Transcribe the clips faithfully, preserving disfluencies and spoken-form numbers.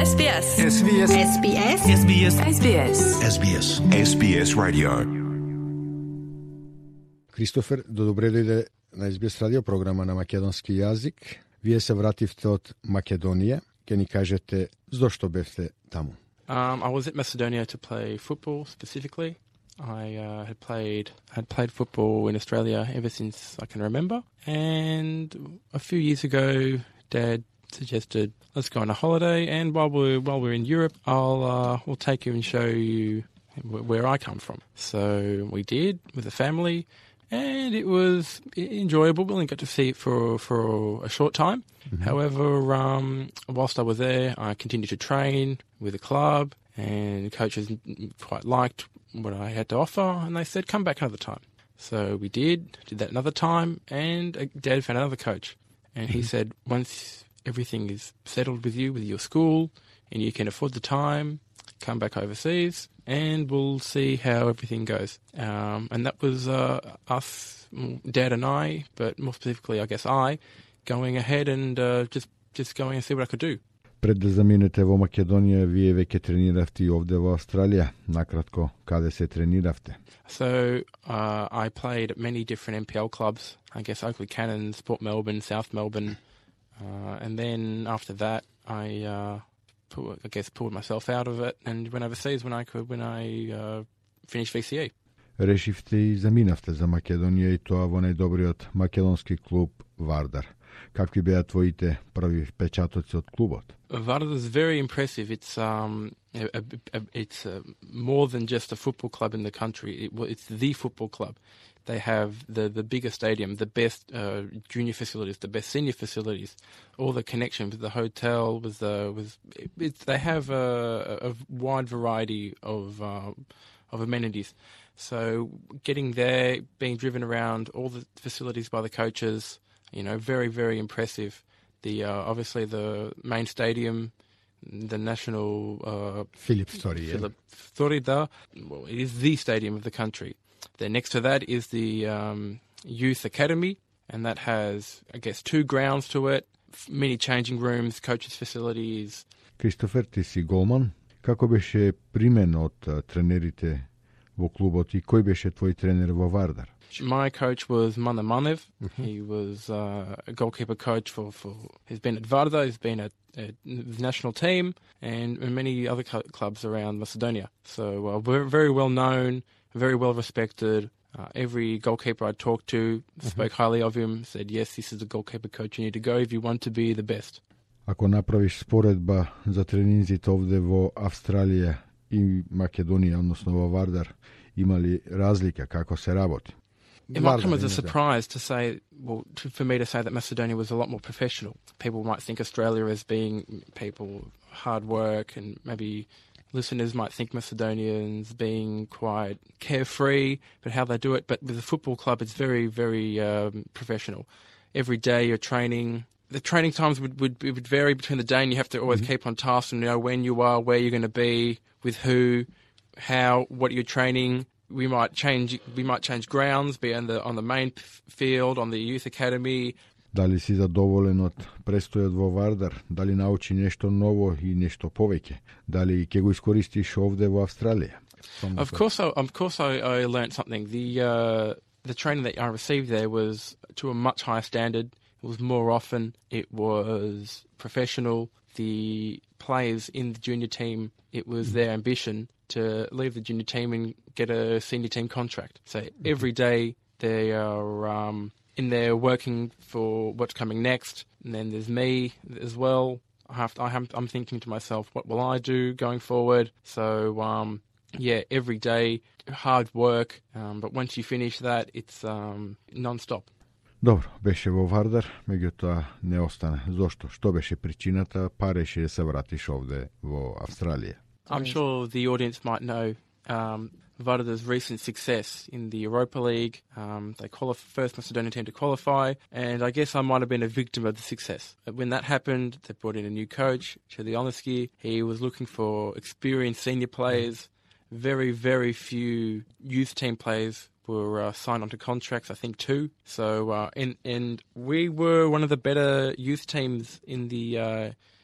Ес Би Ес. Ес Би Ес. Ес Би Ес. Ес Би Ес. Ес Би Ес. Ес Би Ес. Ес Би Ес Radio. Кристофер, добре дојде на Ес Би Ес радио, програма на македонски јазик. Вие се вративте од Македонија. Ке ни кажете зошто бевте таму? Um, I was at Macedonia to play football specifically. I uh, had played had played football in Australia ever since I can remember. And a few years ago, Dad suggested, let's go on a holiday, and while we're while we're in Europe, I'll uh, we'll take you and show you where I come from. So we did with the family, and it was enjoyable. We only got to see it for for a short time. Mm-hmm. However, um, whilst I was there, I continued to train with the club, and coaches quite liked what I had to offer, and they said, come back another time. So we did, did that another time, and Dad found another coach. And he said, once everything is settled with you, with your school, and you can afford the time, come back overseas, and we'll see how everything goes. Um, and that was uh, us, Dad and I, but more specifically, I guess I, going ahead and uh, just, just going and see what I could do. Пред да заминете во Македонија, вие веќе трениравте и овде во Австралија. Накратко, каде се трениравте? So uh, I played at many different N P L clubs. I guess Oakley Cannons, Port Melbourne, South Melbourne, uh, and then after that, I uh, pull, I guess pulled myself out of it and went overseas when I could. When I uh, finished V C A. Решивте и заминавте за Македонија, и тоа во најдобриот македонски клуб Вардар. Какви беа твоите први впечатоци од клубот? Vardar is very impressive. It's um, a, a, a, it's uh, more than just a football club in the country. It, it's the football club. They have the, the biggest stadium, the best uh, junior facilities, the best senior facilities, all the connection with the hotel, with the with. It, it's, they have a, a wide variety of uh, of amenities. So getting there, being driven around all the facilities by the coaches, you know, very very impressive. The uh, obviously the main stadium, the national uh, Philip Story. Philip Story, yeah. Well, it is the stadium of the country. Then next to that is the um, youth academy, and that has, I guess, two grounds to it, many changing rooms, coaches' facilities. Кристофер, ти си голман. Како беше примен од тренерите во клубот и кој беше твој тренер во Вардар? My coach was Mana Manev. Mm-hmm. He was uh, a goalkeeper coach for, for. He's been at Vardar. He's been at, at the national team and many other cl- clubs around Macedonia. So uh, we're very well known, very well respected. Uh, every goalkeeper I talked to spoke mm-hmm. highly of him. Said, yes, this is the goalkeeper coach you need to go if you want to be the best. Ако направиш споредба за тренинзите овде во Австралија и Македонија, односно во Вардар, има ли разлика како се работи? It might come as a surprise to say, well, to, for me to say that Macedonia was a lot more professional. People might think Australia as being people hard work, and maybe listeners might think Macedonians being quite carefree, but how they do it. But with the football club, it's very, very um, professional. Every day you're training. The training times would, would, would vary between the day, and you have to always mm-hmm. keep on task and know when you are, where you're going to be, with who, how, what you're training. We might change. We might change grounds, be on the on the main field, on the youth academy. Дали си задоволен од престојот во Вардар? Дали научи нешто ново и нешто повеќе? Дали ќе го искористиш овде во Австралија? Of course, I, of course, I, I learned something. The uh, the training that I received there was to a much higher standard. It was more often. It was professional. The players in the junior team, it was their ambition to leave the junior team and get a senior team contract. So every day they are um, in there working for what's coming next. And then there's me as well. I have to, I have, I'm thinking to myself, what will I do going forward? So, um, yeah, every day, hard work. Um, but once you finish that, it's um, non-stop. Добро, беше во Вардар, меѓутоа не остана. Зошто? Што беше причината, па реши да се вратиш овде во Австралија? I'm sure the audience might know um, Vardar's recent success in the Europa League. Um, they qualify first Macedonian team to qualify, and I guess I might have been a victim of the success. When that happened, they brought in a new coach, Chelioniski. He was looking for experienced senior players. Very, very few youth team players were uh, signed onto contracts, I think two. So, uh, and, and we were one of the better youth teams in the uh,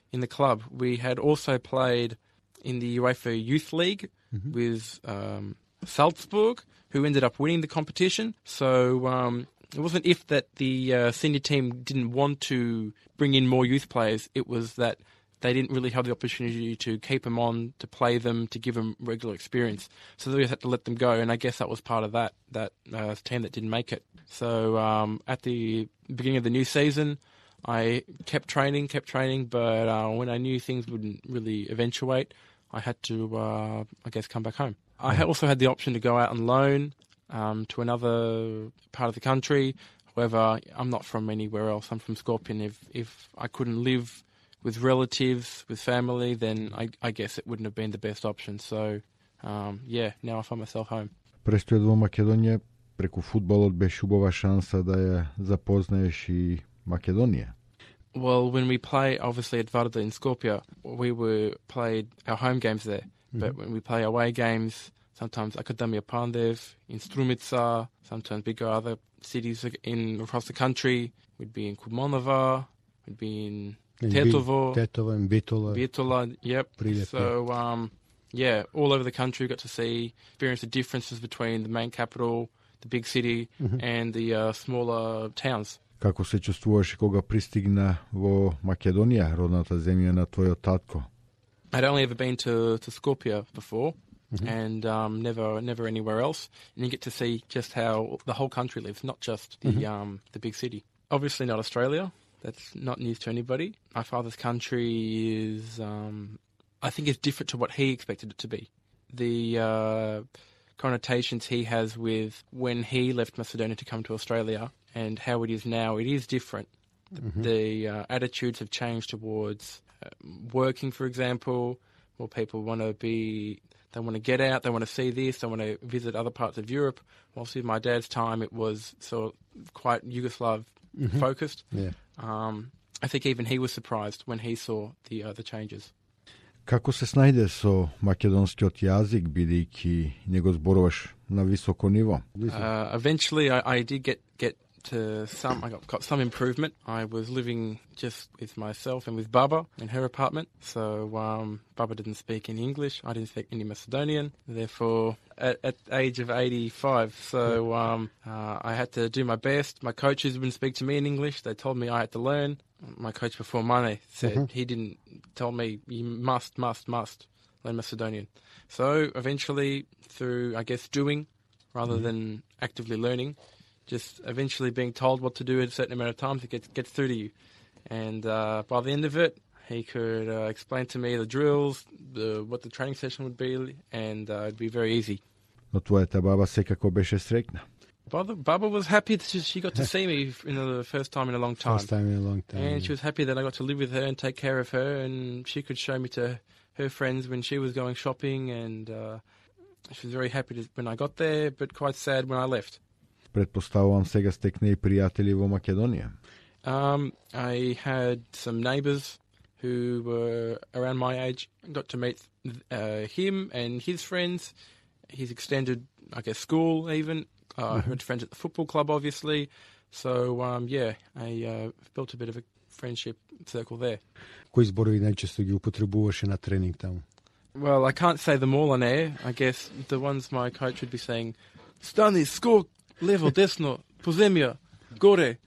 in the club. We had also played in the UEFA Youth League Mm-hmm. with um, Salzburg, who ended up winning the competition. So um, it wasn't if that the uh, senior team didn't want to bring in more youth players. It was that they didn't really have the opportunity to keep them on, to play them, to give them regular experience. So they had to let them go, and I guess that was part of that, that uh, team that didn't make it. So um, at the beginning of the new season, I kept training, kept training, but uh, when I knew things wouldn't really eventuate, I had to, uh, I guess, come back home. I had also had the option to go out on loan um, to another part of the country. However, I'm not from anywhere else. I'm from Skopje. If if I couldn't live with relatives, with family, then I, I guess it wouldn't have been the best option. So, um, yeah, now I find myself home. Престојот во Македонија преку фудбалот беше убава шанса да ја запознаеш и Македонија. Well, when we play, obviously at Varda in Skopje, we were played our home games there. Mm-hmm. But when we play away games, sometimes Akademia Pandev, in Strumica, sometimes we go other cities in across the country. We'd be in Kumonova, we'd be in, in Tetovo, Tetovo and Bitola. Bitola, yep. Prilep, so, um, yeah, all over the country we got to see, experience the differences between the main capital, the big city, mm-hmm. and the uh, smaller towns. Како се чувствуваш кога пристигна во Македонија, родната земја на твојот татко? I'd only ever been to, to Skopje before, mm-hmm. and um, never never anywhere else. And you get to see just how the whole country lives, not just the mm-hmm. um, the big city. Obviously not Australia. That's not news to anybody. My father's country is, um, I think, is different to what he expected it to be. The uh, connotations he has with when he left Macedonia to come to Australia and how it is now, it is different. Mm-hmm. The uh, attitudes have changed towards uh, working, for example. More people want to be, they want to get out, they want to see this, they want to visit other parts of Europe. Whilst in my dad's time, it was sort of quite Yugoslav mm-hmm. focused. Yeah. Um, I think even he was surprised when he saw the uh, the changes. Како се снајде со македонскиот јазик, бидејќи не го зборуваш на високо ниво? Uh, eventually, I, I did get, get to some, I got, got some improvement. I was living just with myself and with Baba in her apartment. So um, Baba didn't speak any English. I didn't speak any Macedonian. Therefore, at, at the age of eighty-five, so um, uh, I had to do my best. My coaches wouldn't speak to me in English. They told me I had to learn. My coach before Mane said mm-hmm. he didn't tell me you must, must, must learn Macedonian. So eventually, through, I guess, doing rather mm-hmm. than actively learning, just eventually being told what to do at a certain amount of times, it gets, gets through to you. And uh, by the end of it, he could uh, explain to me the drills, the, what the training session would be, and uh, it'd be very easy. Но твојата баба секако беше среќна. Baba, Baba was happy that she got to see me in the first time in a long time. First time in a long time. And yeah. she was happy that I got to live with her and take care of her, and she could show me to her friends when she was going shopping, and uh, she was very happy to, when I got there, but quite sad when I left. Предпоставувам сега стекне и пријатели во Македонија. Um, I had some neighbours who were around my age. Got to meet uh, him and his friends, his extended, I guess, school even. Uh, mm-hmm. I had friends at the football club, obviously. So, um, yeah, I uh, built a bit of a friendship circle there. Кои зборови најчесто ги употребуваше на тренинг таму? Well, I can't say them all on air. I guess the ones my coach would be saying, Stani, skok, levo, desno, pozemia, gore.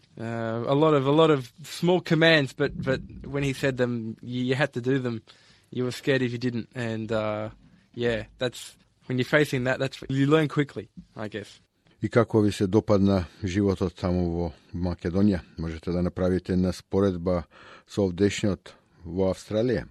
Uh, a lot of a lot of small commands, but but when he said them, you, you had to do them. You were scared if you didn't, and uh, yeah, that's when you're facing that. That's you learn quickly, I guess. И како ви се допадна животот таму во Македонија? Можете да направите една споредба со овдешниот во Австралија?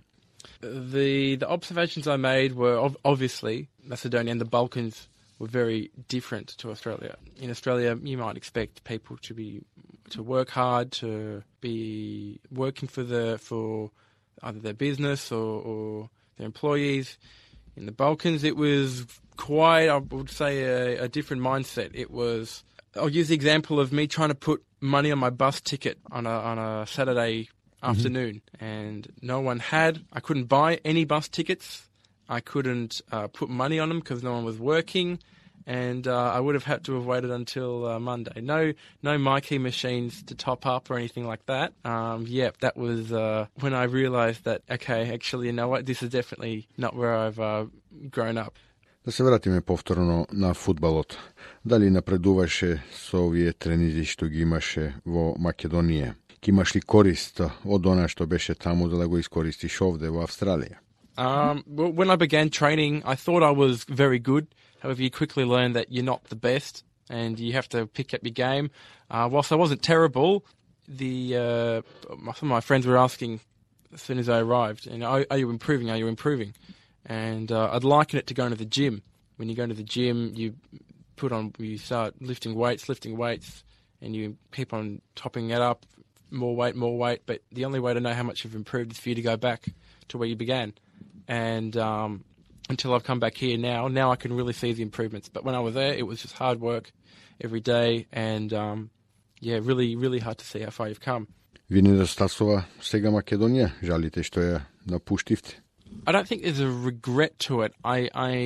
The the observations I made were ov- obviously Macedonia and the Balkans were very different to Australia. In Australia, you might expect people to be to work hard, to be working for the for either their business or, or their employees. In the Balkans, it was quite, I would say, a, a different mindset. It was, I'll use the example of me trying to put money on my bus ticket on a on a Saturday afternoon, mm-hmm. and no one had. I couldn't buy any bus tickets. I couldn't uh, put money on them because no one was working, and uh, I would have had to have waited until uh, Monday. No, no Mikey machines to top up or anything like that. Um, yeah, that was uh, when I realised that, okay, actually, you know what, this is definitely not where I've uh, grown up. Да се вратиме повторно на фудбалот. Дали напредуваше со овие тренинзи што ги имаше во Македонија? Ки имаш ли корист од она што беше таму за да го искористиш овде во Австралија? Um, well, when I began training, I thought I was very good. However, you quickly learn that you're not the best and you have to pick up your game. Uh, whilst I wasn't terrible, the uh, some of my friends were asking as soon as I arrived, you know, are, are you improving? Are you improving? And uh, I'd liken it to going to the gym. When you go to the gym, you put on, you start lifting weights, lifting weights, and you keep on topping it up, more weight, more weight. But the only way to know how much you've improved is for you to go back to where you began. And um, until I've come back here now, now I can really see the improvements. But when I was there, it was just hard work every day, and um, yeah, really, really hard to see how far you've come. Ви недостасува сега Македонија? Жалите што ја напуштивте? I don't think there's a regret to it. I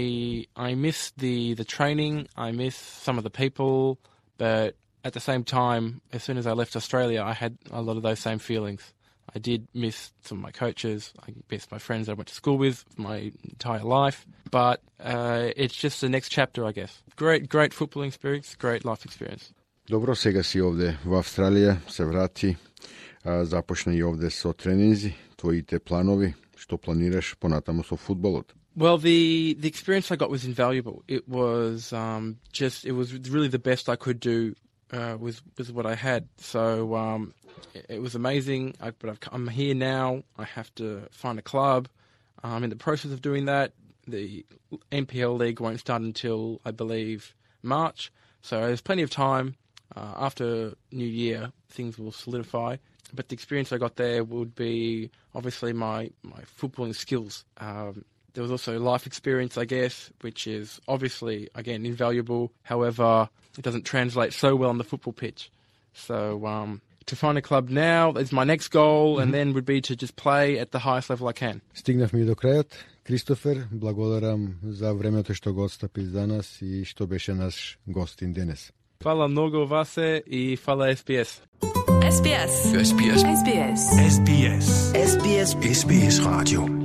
I I miss the, the training. I miss some of the people, but at the same time, as soon as I left Australia, I had a lot of those same feelings. I did miss some of my coaches. I miss my friends I went to school with my entire life. But uh, it's just the next chapter, I guess. Great, great footballing experience, great life experience. Добро, сега си овде во Австралија, се врати, а, започна и овде со тренинзи, твоите планови, што планираш понатаму со фудбалот? Well, the, the experience I got was invaluable. It was um, just, it was really the best I could do uh, with, with what I had. So um, it, it was amazing, I, but I've, I'm here now. I have to find a club. I'm in the process of doing that. The N P L League won't start until, I believe, March. So there's plenty of time. Uh, after New Year, things will solidify. But the experience I got there would be obviously my, my footballing skills. Um, there was also life experience, I guess, which is obviously, again, invaluable. However, it doesn't translate so well on the football pitch. So um, to find a club now is my next goal, mm-hmm. and then would be to just play at the highest level I can. Стигнавме и до крајот. Кристофер, благодарам за времето што го отстапи за нас и што беше наш гостин денес. Hvala mnogo Vase и hvala S B S. S B S. S B S. S B S. S B S. S B S. S B S Radio.